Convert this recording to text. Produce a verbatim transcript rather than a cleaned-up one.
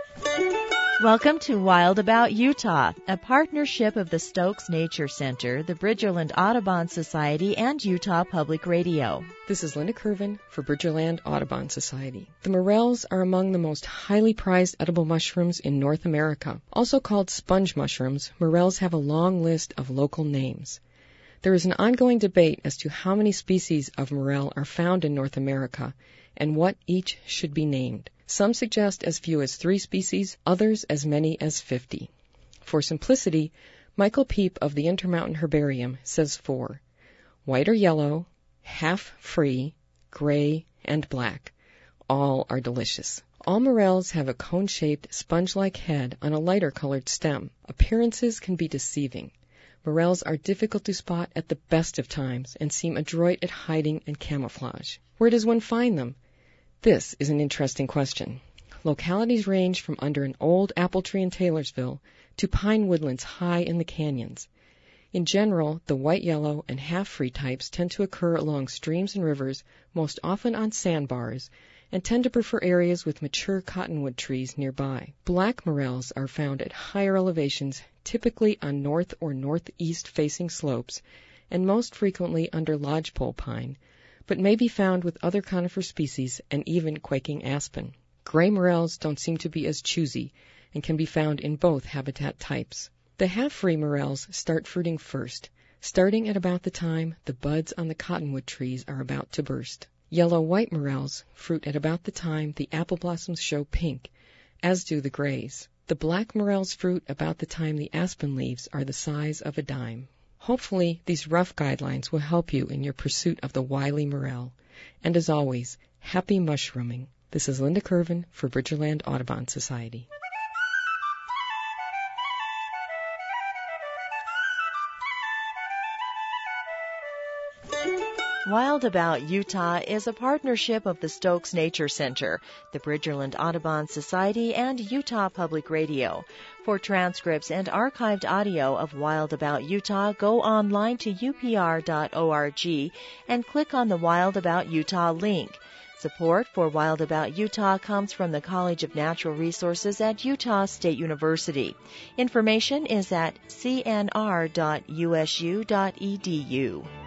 Welcome to Wild About Utah, a partnership of the Stokes Nature Center, the Bridgerland Audubon Society, and Utah Public Radio. This is Linda Curvin for Bridgerland Audubon Society. The morels are among the most highly prized edible mushrooms in North America. Also called sponge mushrooms, morels have a long list of local names. There is an ongoing debate as to how many species of morel are found in North America and what each should be named. Some suggest as few as three species, others as many as fifty. For simplicity, Michael Peep of the Intermountain Herbarium says four: white or yellow, half free, gray, and black. All are delicious. All morels have a cone-shaped, sponge-like head on a lighter-colored stem. Appearances can be deceiving. Morels are difficult to spot at the best of times and seem adroit at hiding and camouflage. Where does one find them? This is an interesting question. Localities range from under an old apple tree in Taylorsville to pine woodlands high in the canyons. In general, the white, yellow, and half-free types tend to occur along streams and rivers, most often on sandbars, and tend to prefer areas with mature cottonwood trees nearby. Black morels are found at higher elevations, typically on north or northeast-facing slopes, and most frequently under lodgepole pine, but may be found with other conifer species and even quaking aspen. Gray morels don't seem to be as choosy and can be found in both habitat types. The half-free morels start fruiting first, starting at about the time the buds on the cottonwood trees are about to burst. Yellow-white morels fruit at about the time the apple blossoms show pink, as do the grays. The black morels fruit about the time the aspen leaves are the size of a dime. Hopefully, these rough guidelines will help you in your pursuit of the wily morel. And as always, happy mushrooming. This is Linda Curvin for Bridgerland Audubon Society. Wild About Utah is a partnership of the Stokes Nature Center, the Bridgerland Audubon Society, and Utah Public Radio. For transcripts and archived audio of Wild About Utah, go online to U P R dot org and click on the Wild About Utah link. Support for Wild About Utah comes from the College of Natural Resources at Utah State University. Information is at c n r dot u s u dot e d u.